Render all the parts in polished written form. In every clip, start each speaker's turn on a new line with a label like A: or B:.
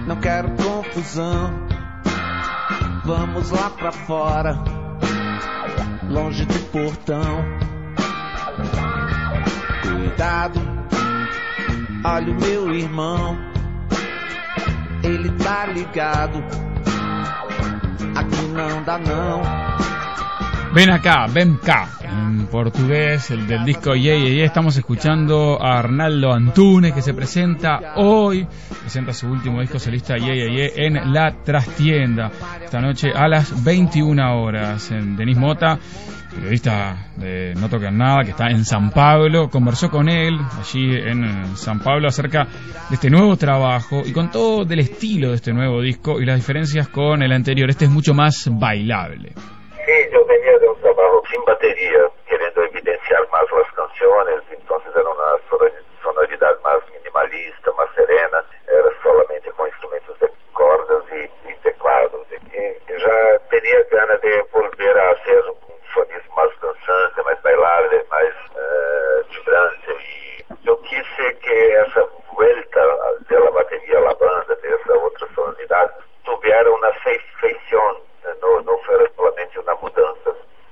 A: Não quero confusão. Vamos lá pra fora, longe do portão. Cuidado, olha o meu irmão, ele tá ligado. Aqui não dá não.
B: Ven acá, en portugués, el del disco Yeah Yeah Yeah. Estamos escuchando a Arnaldo Antunes, que se presenta hoy, presenta su último disco solista Yeah Yeah Yeah en La Trastienda, esta noche a las 21 horas. Denis Mota, periodista de No Tocan Nada, que está en San Pablo, conversó con él allí en San Pablo acerca de este nuevo trabajo y con todo del estilo de este nuevo disco y las diferencias con el anterior. Este es mucho más bailable.
C: Sí, yo venía de un trabajo sin batería, queriendo evidenciar más las canciones, entonces era una sonoridad más minimalista, más serena, era solamente con instrumentos de cordas y teclados. Y ya tenía ganas de volver a hacer un sonido más danzante, más bailable, más vibrante. Y yo quise que esa vuelta de la batería a la banda, de esa otra sonoridad, tuviera una feición. No fuera solamente una mudanza.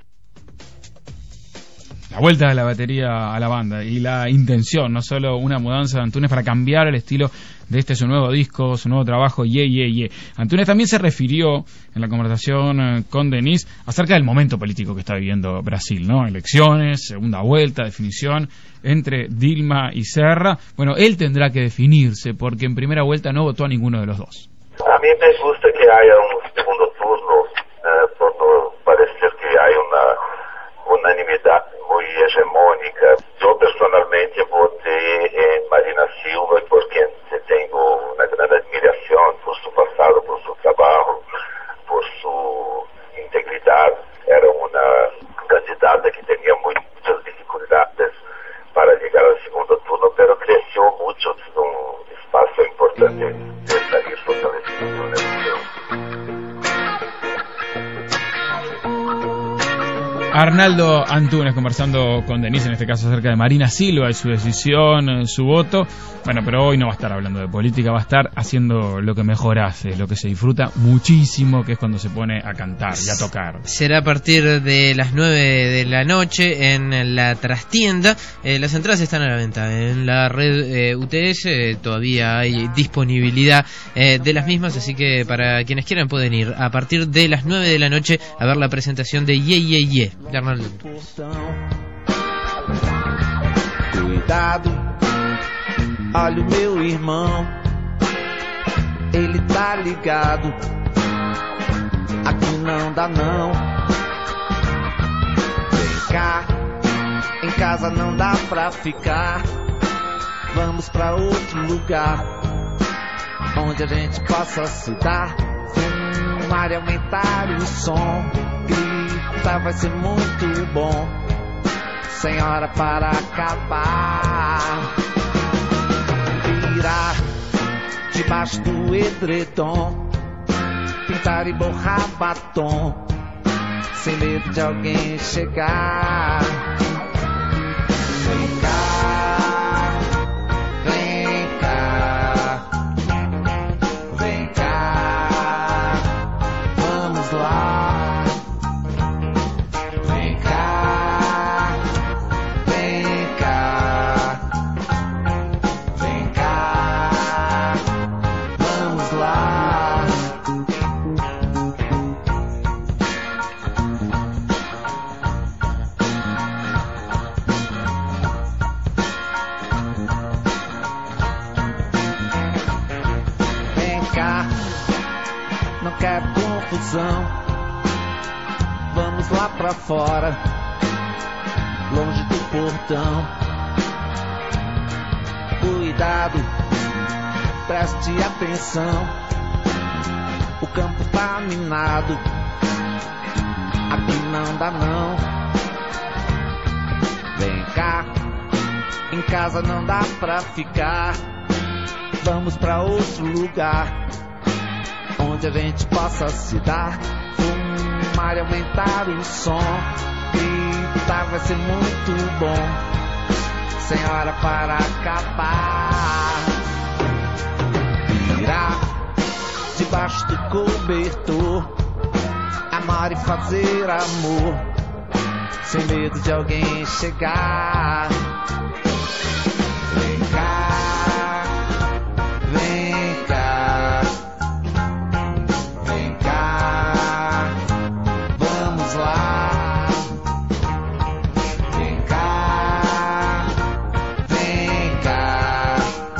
B: La vuelta de la batería a la banda y la intención, no solo una mudanza de Antunes para cambiar el estilo de su nuevo disco, su nuevo trabajo, Yeah Yeah Yeah. Antunes también se refirió en la conversación con Denis acerca del momento político que está viviendo Brasil, ¿no? Elecciones, segunda vuelta, definición entre Dilma y Serra. Bueno, él tendrá que definirse porque en primera vuelta no votó a ninguno de los dos.
C: A mí me gusta que haya un segundo turno, por no parecer que hay una unanimidad muy hegemónica. Yo personalmente voté en Marina Silva porque tengo una gran admiración por su pasado, por su trabajo, por su integridad. Era una candidata que tenía muchas dificultades para llegar al segundo turno, pero creció mucho, un espacio importante de salir fortalecido en la elección.
B: Arnaldo Antunes conversando con Denis, en este caso acerca de Marina Silva y su decisión, su voto. Bueno, pero hoy no va a estar hablando de política, va a estar haciendo lo que mejor hace, lo que se disfruta muchísimo, que es cuando se pone a cantar y a tocar.
D: Será a partir de las 9 de la noche en La Trastienda. Las entradas están a la venta en la red UTS, todavía hay disponibilidad de las mismas, así que para quienes quieran pueden ir a partir de las 9 de la noche a ver la presentación de Yeah Yeah Yeah de Arnaldo Antunes.
A: Cuidado, olha o meu irmão, ele tá ligado. Aqui não dá não. Vem cá, em casa não dá pra ficar. Vamos pra outro lugar, onde a gente possa se dar. Fumar e aumentar o som, gritar vai ser muito bom, sem hora para acabar. Virar debaixo do edredom, pintar e borrar batom, sem medo de alguém chegar. Vem cá, vem cá, vem cá, vamos lá. Vem cá, vem cá, vem cá, vamos lá. Vem cá, não quero confusão. Vamos lá pra fora, longe do portão. Cuidado, preste atenção, o campo tá minado, aqui não dá não. Vem cá, em casa não dá pra ficar. Vamos pra outro lugar, onde a gente possa se dar. Fumar e aumentar o som, gritar vai ser muito bom, sem hora para acabar. Virar debaixo do cobertor, amar e fazer amor, sem medo de alguém chegar. Vem cá, vem cá, vem cá, vamos lá. Vem cá, vem cá,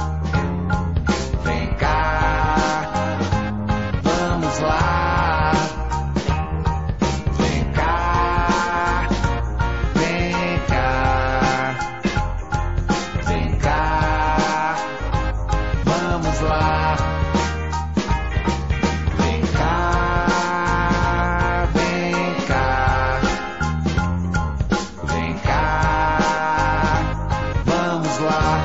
A: vem cá, vamos lá. Vem cá, vem cá, vem cá, vamos lá. Vem cá, vem cá, vem cá, vamos lá.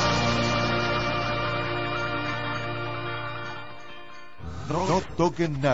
E: No toquen nada.